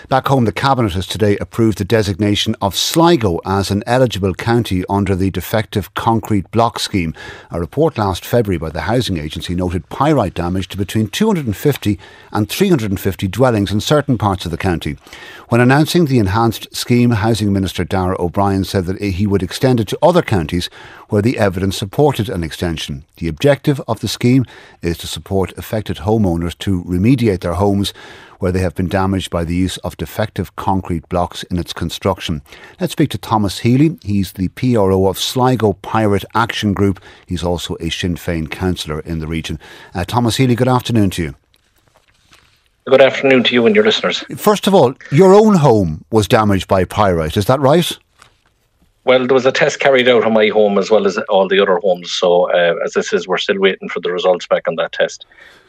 Back home, the Cabinet has today approved the designation of Sligo as an eligible county under the defective concrete block scheme. A report last February by the Housing Agency noted pyrite damage to between 250 and 350 dwellings in certain parts of the county. When announcing the enhanced scheme, Housing Minister Darragh O'Brien said that he would extend it to other counties where the evidence supported an extension. The objective of the scheme is to support affected homeowners to remediate their homes where they have been damaged by the use of defective concrete blocks in its construction. Let's speak to Thomas Healy. He's the PRO of Sligo Pyrite Action Group. He's also a Sinn Féin councillor in the region. Thomas Healy, good afternoon to you. Good afternoon to you and your listeners. First of all, your own home was damaged by pyrite, is that right? Well, there was a test carried out on my home as well as all the other homes. So, as this is, we're still waiting for the results back on that test.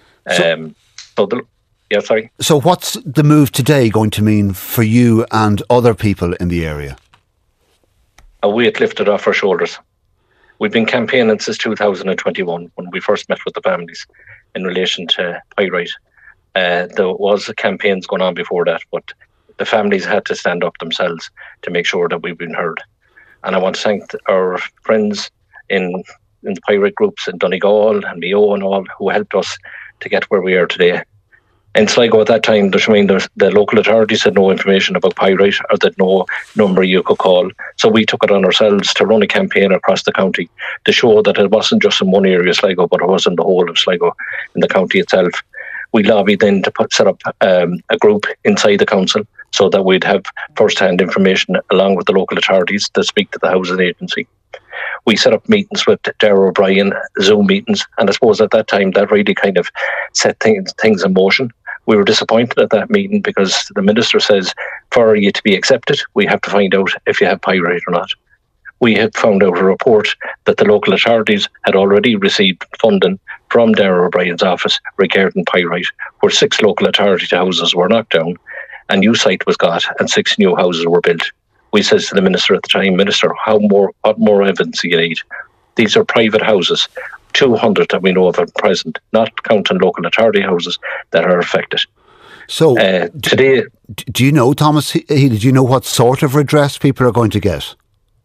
So what's the move today going to mean for you and other people in the area? A weight lifted off our shoulders. We've been campaigning since 2021 when we first met with the families in relation to pyrite. There was campaigns going on before that, but the families had to stand up themselves to make sure that we've been heard. And I want to thank our friends in the pyrite groups in Donegal and Mayo and all who helped us to get where we are today. In Sligo at that time, the local authorities had no information about pyrite or that no number you could call. So we took it on ourselves to run a campaign across the county to show that it wasn't just in one area of Sligo, but it was in the whole of Sligo, in the county itself. We lobbied then to set up a group inside the council so that we'd have first-hand information along with the local authorities to speak to the housing agency. We set up meetings with Darragh O'Brien, Zoom meetings, and I suppose at that time that really kind of set things in motion. We were disappointed at that meeting because the minister says for you to be accepted, we have to find out if you have pyrite or not. We had found out a report that the local authorities had already received funding from Darragh O'Brien's office regarding pyrite, where 6 local authority houses were knocked down, a new site was got and 6 new houses were built. We said to the minister at the time, Minister, what more evidence do you need? These are private houses, 200 that we know of at present, not counting local authority houses that are affected. So today, do you know, Thomas Healy, do you know what sort of redress people are going to get?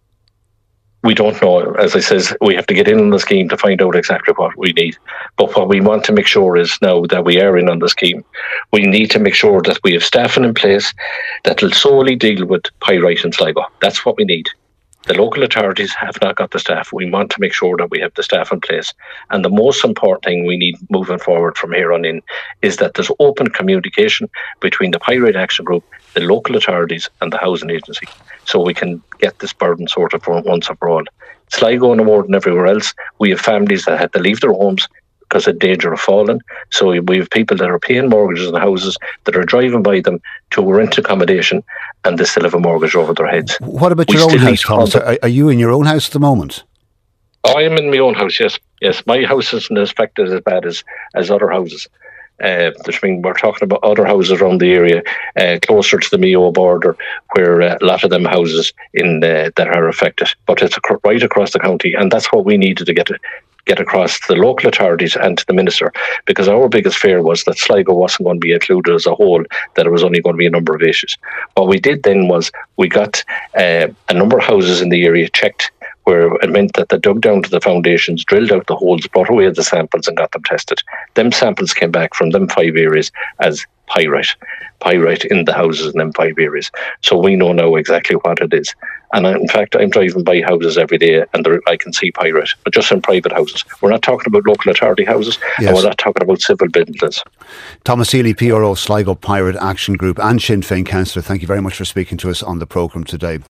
We don't know. As I says, we have to get in on the scheme to find out exactly what we need. But what we want to make sure is now that we are in on the scheme, we need to make sure that we have staffing in place that will solely deal with pyrite in Sligo. That's what we need. The local authorities have not got the staff. We want to make sure that we have the staff in place. And the most important thing we need moving forward from here on in is that there's open communication between the Pyrite Action Group, the local authorities and the housing agency, so we can get this burden sorted for once and for all. Sligo no more than everywhere else, we have families that had to leave their homes because of danger of falling. So we have people that are paying mortgages on houses that are driving by them to rent accommodation and they still have a mortgage over their heads. What about your own house, Thomas? Are you in your own house at the moment? I am in my own house, yes. Yes, my house isn't as affected as bad as other houses. We're talking about other houses around the area, closer to the Mayo border, where a lot of them houses that are affected. But it's right across the county, and that's what we needed to get across to the local authorities and to the minister, because our biggest fear was that Sligo wasn't going to be included as a whole, that it was only going to be a number of issues. What we did then was we got a number of houses in the area checked, where it meant that they dug down to the foundations, drilled out the holes, brought away the samples and got them tested. Them samples came back from them 5 areas as pyrite in the houses in them 5 areas. So we know now exactly what it is. And in fact, I'm driving by houses every day and I can see pyrite, but just in private houses. We're not talking about local authority houses, yes. And we're not talking about civil buildings. Thomas Healy, PRO, Sligo Pyrite Action Group and Sinn Féin councillor, thank you very much for speaking to us on the programme today.